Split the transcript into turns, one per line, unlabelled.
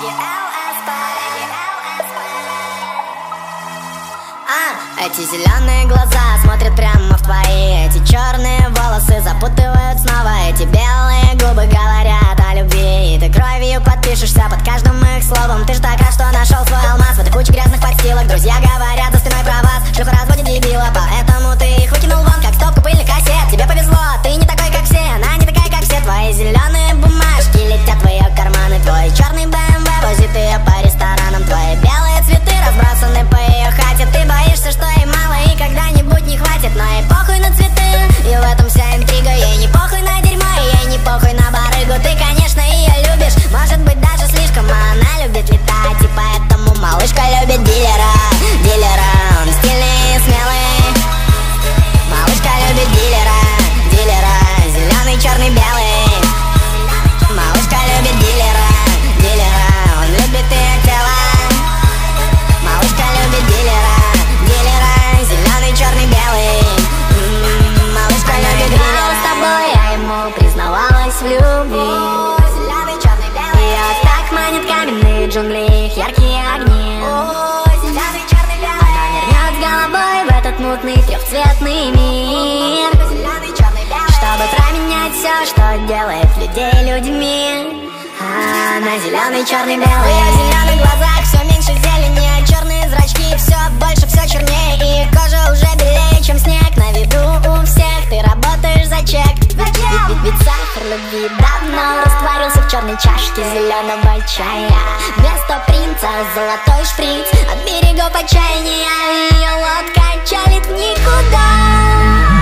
Эти зеленые глаза смотрят прямо в твои. Эти черные волосы запутывают снова. Эти белые губы говорят о любви. И ты кровью подпишешься под каждым их словом. Ты ж так рад, что нашел свой алмаз в этой куче грязных подстилок. Друзья говорят за спиной про вас, шлюха разводит дебила. Поэтому ты их выкинул вон, как стопку пыльных кассет. Тебе повезло, ты не такой, как все. Она не такая, как все. Твои зеленые бумажки летят в ее карманы. Твой черный БМВ возит ее по ресторанам. Твои белые цветы разбросаны по ее хате. Ты боишься, что ей мало и когда-нибудь не хватит. Но ей похуй на цветы, и в этом вся интрига. Ей не похуй на дерьмо, и ей не похуй на барыгу. Ты, конечно, ее любишь, может быть, даже слишком. А она любит летать, и поэтому малышка любит дилера. Дилера, он стильный и смелый. Малышка любит дилера. Дилера, зеленый, черный, белый. Малышка любит дилера. Дилера, он любит ее тело. Малышка любит дилера. Дилера, зеленый, черный, белый. Малышка любит дилера. С тобой я ему признавалась в любви. Зеленый, черный, белый. Ее так манят каменные джунгли, их яркие огни. Зеленый, черный, белый. Она нырнет с головой в этот мутный трехцветный мир, чтобы променять все, что делает людей людьми. Она зеленый, черный, белый. В ее зеленых глазах все меньше зелени, черные зрачки все больше, все чернее. И кожа уже белее, чем снег. На виду у всех ты работаешь за чек. Ведь сахар любви давно растворился в черной чашке зеленого чая. Вместо принца золотой шприц от берегов отчаяния. Ее лодка чалит в никуда.